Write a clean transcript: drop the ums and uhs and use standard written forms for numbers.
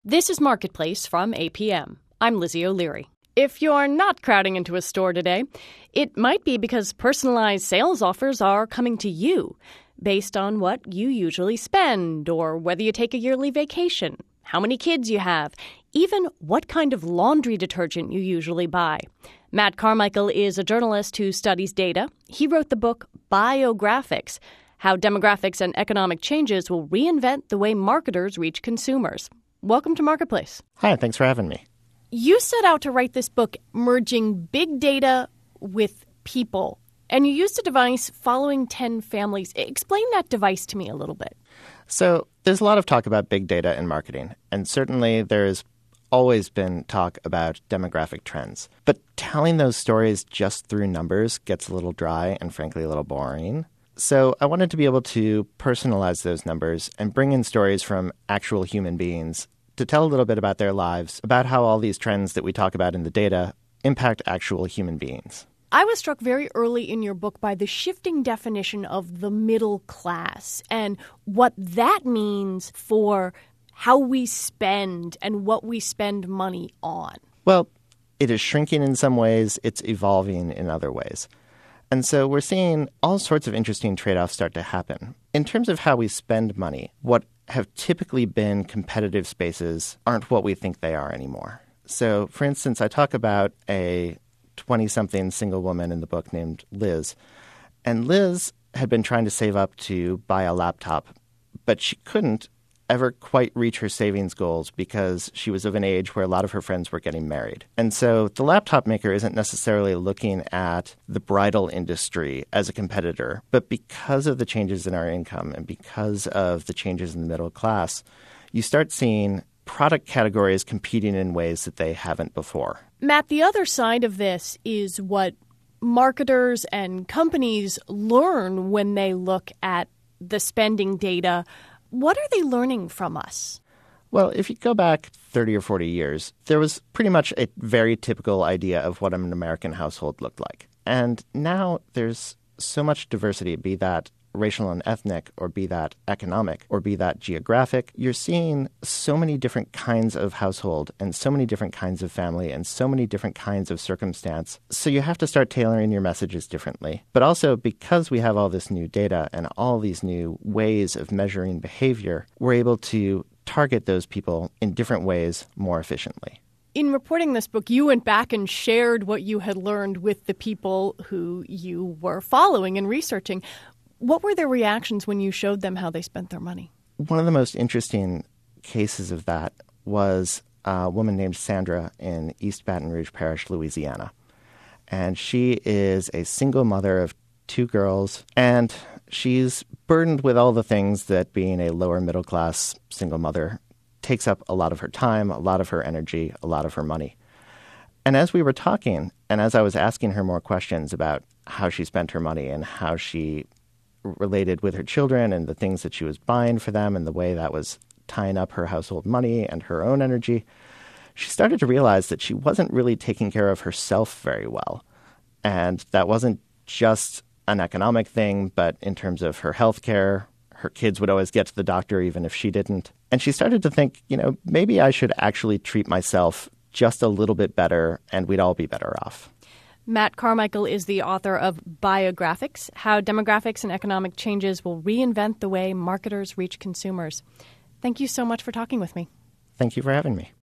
This is Marketplace from APM. I'm Lizzie O'Leary. If you're not crowding into a store today, it might be because personalized sales offers are coming to you based on what you usually spend or whether you take a yearly vacation, how many kids you have, even what kind of laundry detergent you usually buy. Matt Carmichael is a journalist who studies data. He wrote the book Biographics: How Demographics and Economic Changes Will Reinvent the Way Marketers Reach Consumers. Welcome to Marketplace. Hi, thanks for having me. You set out to write this book merging big data with people, and you used a device following 10 families. Explain that device to me a little bit. So there's a lot of talk about big data in marketing, and certainly there's always been talk about demographic trends. But telling those stories just through numbers gets a little dry and frankly a little boring. So I wanted to be able to personalize those numbers and bring in stories from actual human beings to tell a little bit about their lives, about how all these trends that we talk about in the data impact actual human beings. I was struck very early in your book by the shifting definition of the middle class and what that means for how we spend and what we spend money on. Well, it is shrinking in some ways, it's evolving in other ways. And so we're seeing all sorts of interesting trade-offs start to happen. In terms of how we spend money, what have typically been competitive spaces aren't what we think they are anymore. So, for instance, I talk about a 20-something single woman in the book named Liz. And Liz had been trying to save up to buy a laptop, but she couldn't ever quite reach her savings goals because she was of an age where a lot of her friends were getting married. And so the laptop maker isn't necessarily looking at the bridal industry as a competitor, but because of the changes in our income and because of the changes in the middle class, you start seeing product categories competing in ways that they haven't before. Matt, the other side of this is what marketers and companies learn when they look at the spending data. What are they learning from us? Well, if you go back 30 or 40 years, there was pretty much a very typical idea of what an American household looked like. And now there's so much diversity, be that racial and ethnic, or be that economic, or be that geographic. You're seeing so many different kinds of household and so many different kinds of family and so many different kinds of circumstance. So you have to start tailoring your messages differently. But also because we have all this new data and all these new ways of measuring behavior, we're able to target those people in different ways more efficiently. In reporting this book, you went back and shared what you had learned with the people who you were following and researching. What were their reactions when you showed them how they spent their money? One of the most interesting cases of that was a woman named Sandra in East Baton Rouge Parish, Louisiana. And she is a single mother of 2 girls, and she's burdened with all the things that being a lower middle class single mother takes up a lot of her time, a lot of her energy, a lot of her money. And as we were talking, and as I was asking her more questions about how she spent her money and how she related with her children and the things that she was buying for them and the way that was tying up her household money and her own energy, she started to realize that she wasn't really taking care of herself very well. And that wasn't just an economic thing, but in terms of her health care, her kids would always get to the doctor even if she didn't. And she started to think, maybe I should actually treat myself just a little bit better and we'd all be better off. Matt Carmichael is the author of Biographics: How Demographics and Economic Changes Will Reinvent the Way Marketers Reach Consumers. Thank you so much for talking with me. Thank you for having me.